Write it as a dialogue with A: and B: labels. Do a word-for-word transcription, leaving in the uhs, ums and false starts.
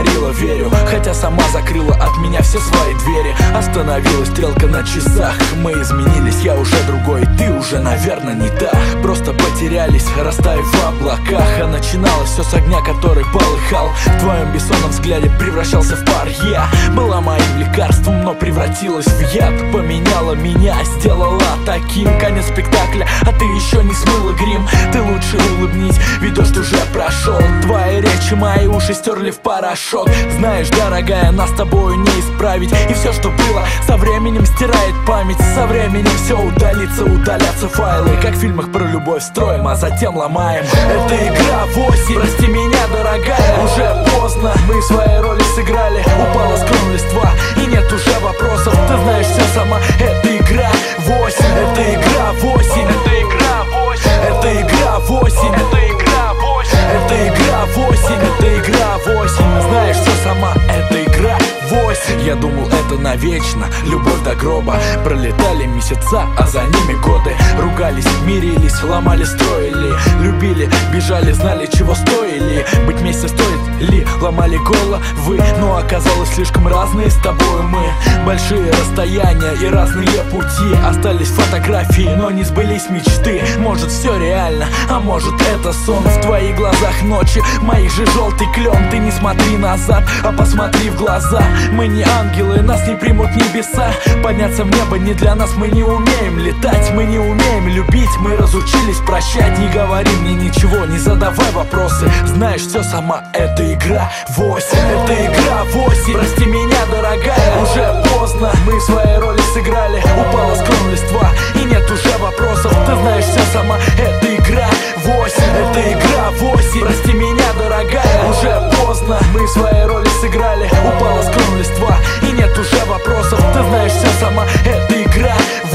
A: говорила верю, хотя сама закрыла от меня все свои двери. Остановилась стрелка на часах, мы изменились, я уже другой, ты уже, наверное, не та. Просто потерялись, растаяв в облаках. А начиналось все с огня, который полыхал. В твоем бессонном взгляде превращался в пар. Я была моим лекарством, но превратилась в яд. Поменяла меня, сделала таким. Конец спектакля, а ты еще не смыла грим. Ты лучше улыбнись, ведь дождь уже прошел. Твои речи мои уши стерли в порошок. Знаешь, дорогая, нас с тобою не исправить. И все, что было, со временем стирает память. Со временем все удалится, удалятся файлы. Как в фильмах про любовь строим, а затем ломаем. Это игра восемь, прости меня, дорогая. Уже поздно, мы свои роли сыграли. Упала с крон листва, и нет уже вопросов. Ты знаешь все сама, это игра восемь. Это игра восемь. Это игра восемь. Это игра восемь. Это игра восемь. Это игра восемь. Это игра восемь. Знаешь все сама, это игра восемь. Я думал, это навечно, любовь до гроба. Пролетали месяца, а за ними годы. Ругались, мирились, ломали, строили. Любили, бежали, знали, чего стоили. Быть вместе стоит ли, ломали головы. Но оказалось слишком разные с тобой мы. Большие расстояния и разные пути. Остались фотографии, но не сбылись мечты. Может все реально, а может это сон. В твоих глазах ночи, в моих же желтый клен. Ты не смотри назад, а посмотри в глаза. Мы не ангелы, нас не примут небеса. Подняться в небо не для нас, мы не умеем летать. Мы не умеем любить, мы разучились прощать. Не говори мне ничего, не задавай вопросы. Знаешь все сама, это игра восемь. Это игра восемь, прости меня, дорогая. Уже поздно, мы свои роли сыграли. Упала с крон листва, и нет уже вопросов. Ты знаешь все сама, это игра восемь. Это игра восемь, прости меня, дорогая. Уже поздно, мы свои роли сыграли. Упала с крон листва, и нет уже вопросов. Ты знаешь все сама, это игра